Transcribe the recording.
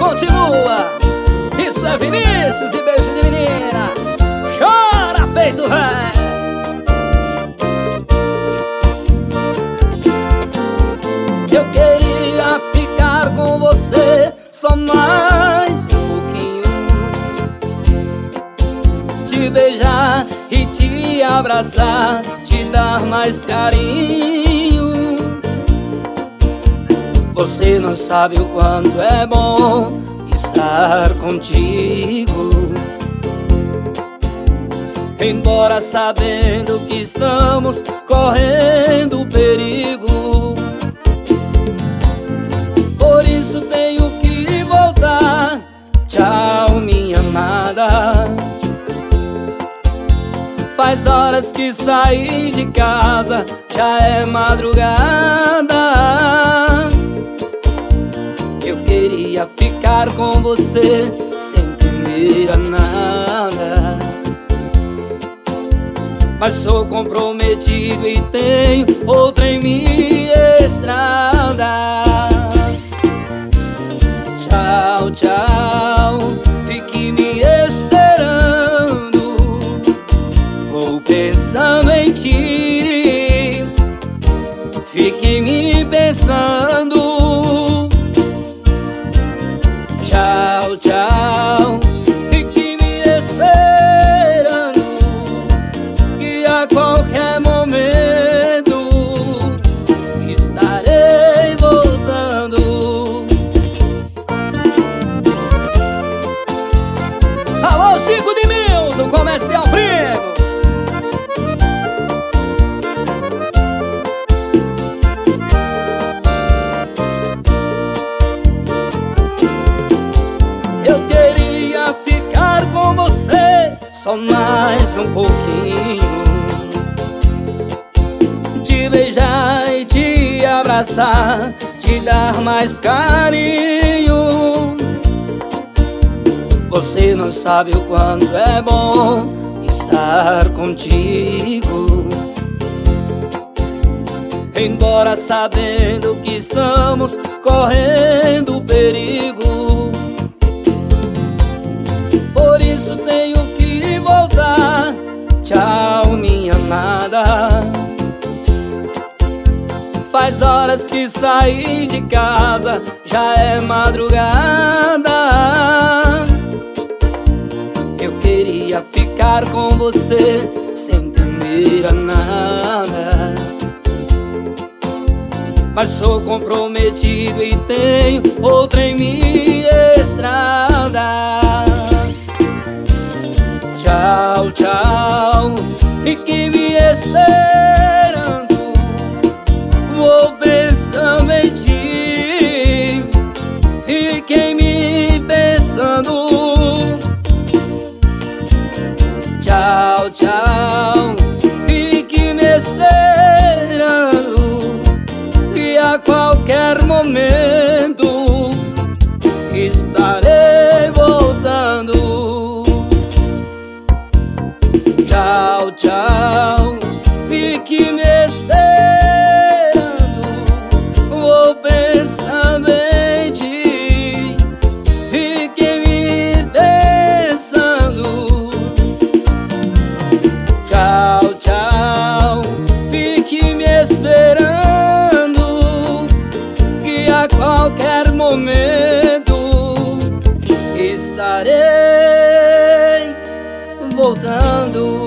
continua. Isso é Vinícius e beijo de menina. Chora, peito velho. Eu queria ficar com você só mais um pouquinho, te beijar e te abraçar, te dar mais carinho. Você não sabe o quanto é bom estar contigo, embora sabendo que estamos correndo perigo. Por isso tenho que voltar. Tchau, minha amada. Faz horas que saí de casa, já é madrugada. Eu queria ficar com você sem temer a nada, mas sou comprometido e tenho outra em minha estrada. Tchau, tchau, fique me esperando, vou pensando em ti. Fique me pensando. Tchau, tchau, fique me esperando, que a qualquer momento estarei voltando. Alô, Chico de Milton, Comercial Primo. Eu queria ficar com você só mais um pouquinho, te beijar e te abraçar, te dar mais carinho. Você não sabe o quanto é bom estar contigo, embora sabendo que estamos correndo perigo. Por isso tenho que voltar. Tchau, minha amada. Faz horas que saí de casa, já é madrugada. Eu queria ficar com você sem temer a nada, mas sou comprometido e tenho outra em minha estrada. Tchau, tchau, fique me esperando, vou pensando em ti. Fiquem me pensando. Tchau, tchau, fique me esperando, e a qualquer momento estarei voltando. Tchau, tchau, fique me esperando, vou pensando em ti. Fique me pensando. Tchau, tchau, fique me esperando, que a qualquer momento estarei voltando.